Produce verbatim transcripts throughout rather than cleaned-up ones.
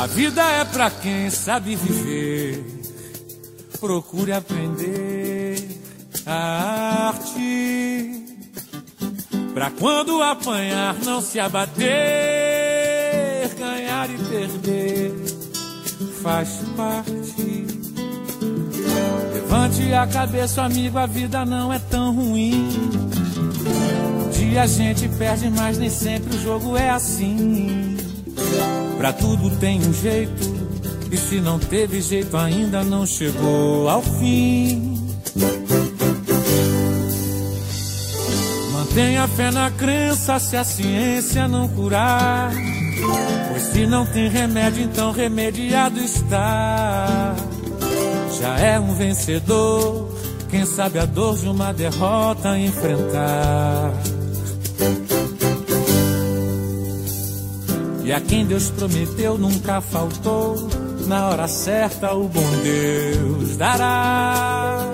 A vida é pra quem sabe viver. Procure aprender a arte, pra quando apanhar não se abater. Ganhar e perder faz parte. Levante a cabeça, amigo, a vida não é tão ruim. Um dia a gente perde, mas nem sempre o jogo é assim. Pra tudo tem um jeito, e se não teve jeito ainda não chegou ao fim. Mantenha fé na crença se a ciência não curar, pois se não tem remédio então remediado está. Já é um vencedor quem sabe a dor de uma derrota enfrentar. E a quem Deus prometeu nunca faltou, na hora certa o bom Deus dará.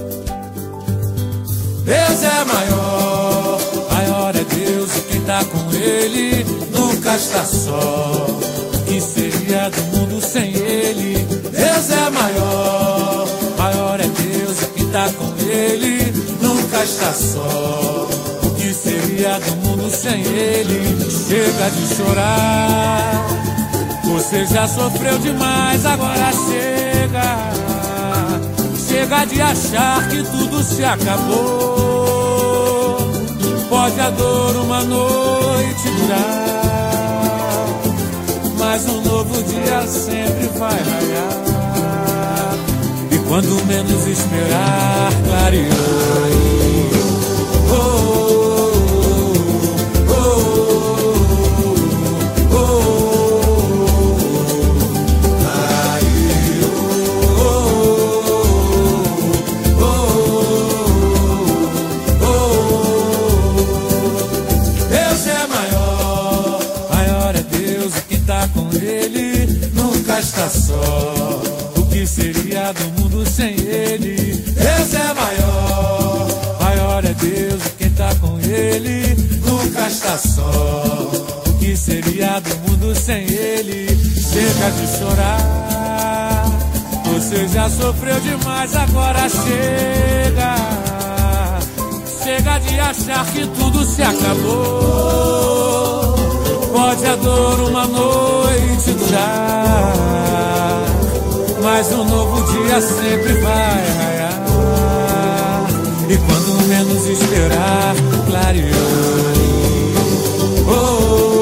Deus é maior, maior é Deus, e quem tá com Ele nunca está só. O que seria do mundo sem Ele? Deus é maior, maior é Deus, e quem tá com Ele nunca está só. O que seria do mundo sem Ele? Chega de chorar, você já sofreu demais, agora chega. Chega de achar que tudo se acabou. Pode a dor uma noite durar, mas um novo dia sempre vai raiar. E quando menos esperar, clarear. Oh, oh, oh, oh, oh, oh, Deus é maior, maior é Deus, e quem tá com Ele nunca está só. O que seria do mundo sem Ele? Deus é maior, maior é Deus, e quem tá com Ele nunca está só. O que seria do mundo sem Ele? Chega de chorar, você já sofreu demais, agora chega. Chega de achar que tudo se acabou. Pode a dor uma noite durar, mas um novo dia sempre vai raiar. E quando menos esperar, clarear. Oh, oh, oh.